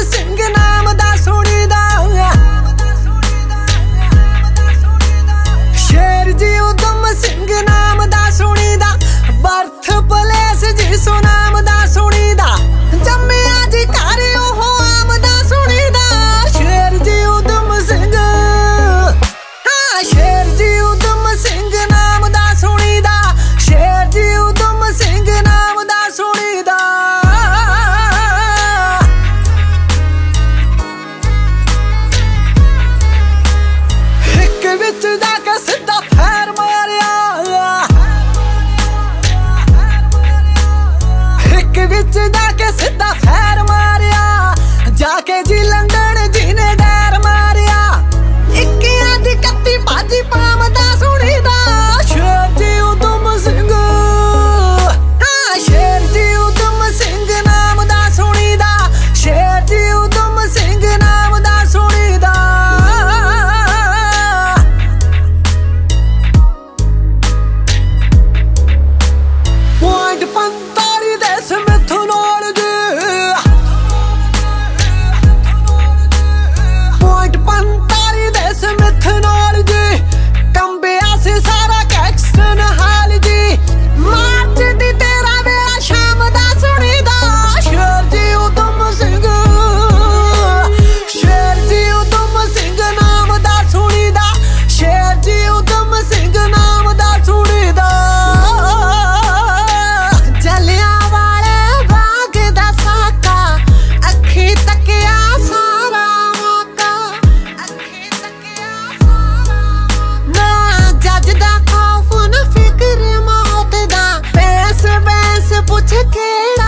ਸਿੰਘ ਨਾਮ ਦਾ ਸੁਣੀਦਾ। ਸ਼ੇਰ ਜੀ ਉਦਮ ਸਿੰਘ ਨਾਮ ਦਾ ਸੁਣੀਦਾ। ਬਰਥ ਪਲੇਸ ਜਿਸੂ ਨਾਮ ਦਾ ਸੁਣੀਦਾ। ਜੰਮਿਆ ਜੀ ਘਰ ਉਹ ਆਮ ਦਾ ਸੁਣੀਦਾ। ਸ਼ੇਰ ਜੀ ਉਦਮ ਸਿੰਘ, ਹਾਂ ਸ਼ੇਰ ਜੀ ਉਦਮ ਸਿੰਘ ਨਾਮ ਦਾ ਸੁਣੀਦਾ। ਸ਼ੇਰ ਜੀ ਉਦਮ ਸਿੰਘ ਨਾਮ ਦਾ ਸੁਣੀਦਾ। ਇੱਕ ਵਿੱਚ ਜਾ ਕੇ ਸਿੱਧਾ ਫੇਰ ਮਾਰਿਆ। ਇੱਕ ਵਿੱਚ ਜਾ ਕੇ ਸਿੱਧਾ ਫੇਰ ਮਾਰਿਆ। ਜਾ ਕੇ ਜੀ ਲੰਡਨ ਜੀ ਨੇ ਡੈਰ ਮਾਰਿਆ। ਇੱਕਿਆਂ ਦੀ ਕੱਤੀ ਬਾਜੀ ਪਾਮ ਦਾ ਸੁਣੀਦਾ। ਸ਼ੇਰ ਜੀ ਉਦਮ ਸਿੰਘ, ਹਾਂ ਸ਼ੇਰ ਜੀ ਉਦਮ ਸਿੰਘ ਨਾਮ ਦਾ ਸੁਣੀਦਾ। ਸ਼ੇਰ ਜੀ ਉਦਮ ਸਿੰਘ ਨਾਮ ਦਾ ਸੁਣੀਦਾ। ਪੁਆਇੰਟ 45 ਦੇ ਸਮਿਥ ਨਾਲ ਜੀ। ਪੁਆਇੰਟ 45 ਦੇ ਸਮਿਥ ਨਾਲ ਜੀ। ਕੰਬਿਆ ਸੀ ਸਾਰਾ ਕੈਕਸਟਨ ਹਾਲ ਜੀ। ਮਾਰਚ ਦੀ 13 ਵੇਲਾ ਸ਼ਾਮ ਦਾ ਸੁਣੀਦਾ। ਸ਼ੇਰ ਜੀ ਉਦਮ ਸਿੰਘ, ਸ਼ੇਰ ਜੀ ਉਦਮ ਸਿੰਘ ਨਾਮ ਦਾ ਸੁਣੀਦਾ। ਸ਼ੇਰ ਜੀ ਉਦਮ ਸਿੰਘ ਨਾਮ ਦਾ ਸੁਣੀਦਾ। ਜਲਿਆਂਵਾਲੇ ਬਾਗ ਦਾ ਸਾਕਾ, ਅੱਖੀ ਤੱਕਿਆ ਸਾਰਾ ਮੌਕਾ। ਅੱਖੀ ਤੱਕਿਆ ਸਾਰਾ ਨਾ ਜੱਜ ਦਾ ਖੌਫ ਨਾ ਫਿਕਰ ਮੌਤ ਦਾ। ਬੈਸ ਬੈਸ ਪੁੱਛ ਕਿਹੜਾ